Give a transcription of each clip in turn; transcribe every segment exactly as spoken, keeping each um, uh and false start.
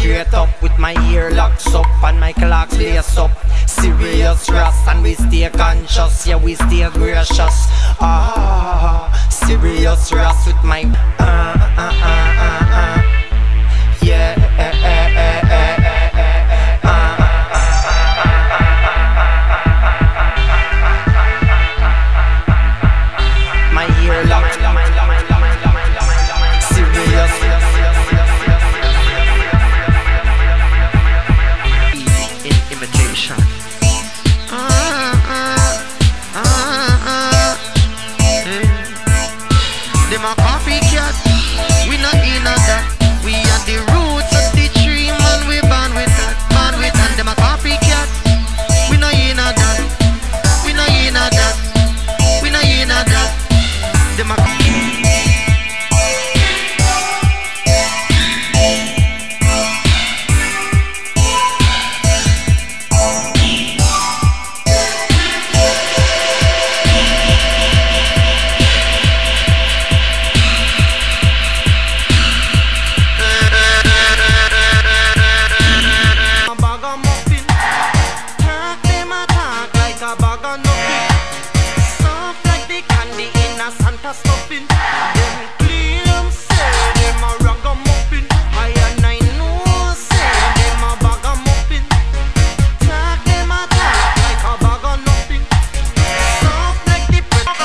straight up with my ear locks up and my clocks lace up. Serious rust and we stay conscious, yeah we stay gracious. Ah, serious rust with my uh uh uh uh uh. Yeah, eh, eh, eh, eh, eh, eh, uh. My ear locked, serious. Imitation. Ah, ah, ah, ah. Hey. Them a copycat, we not in a that. We are the roots of the tree, man. We born with that, born with that. Them a copycat, we not in a that. We not in a that. We not in a that. Them a Santa stuffing. Them claim say them a ragamuffin. I and I know say them a bag of muffin. Talk them a talk like a bag of nothing. Soft like the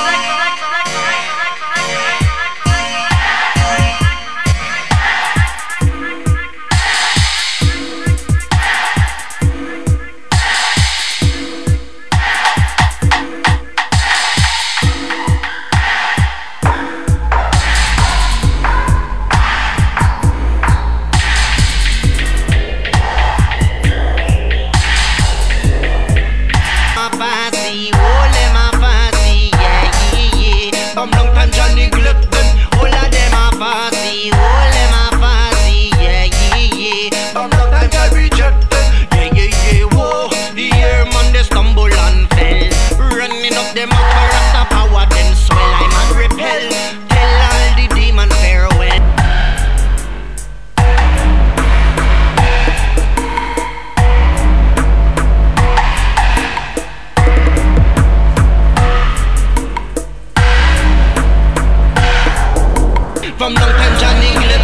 From long time Johnny neglect them. All of them a fussy, all them a fussy, yeah, yeah, yeah. From long time I reject them, yeah, yeah, yeah. Whoa, the air man they stumble and fell. Running up them up for rasta power, them swell. I man repel, tell all the demon farewell. From long time Johnny